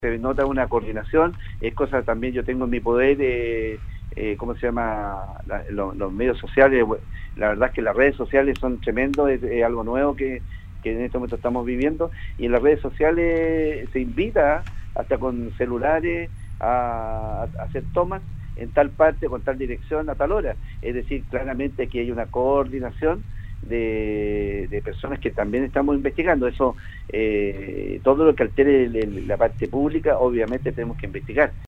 se nota una coordinación, es cosa también yo tengo en mi poder, ¿cómo se llama? Los medios sociales, la verdad es que las redes sociales son tremendos, es algo nuevo que en este momento estamos viviendo, y en las redes sociales se invita hasta con celulares a hacer tomas en tal parte, con tal dirección, a tal hora, es decir, claramente aquí hay una coordinación de personas que también estamos investigando. Eso, todo lo que altere la parte pública, obviamente tenemos que investigar.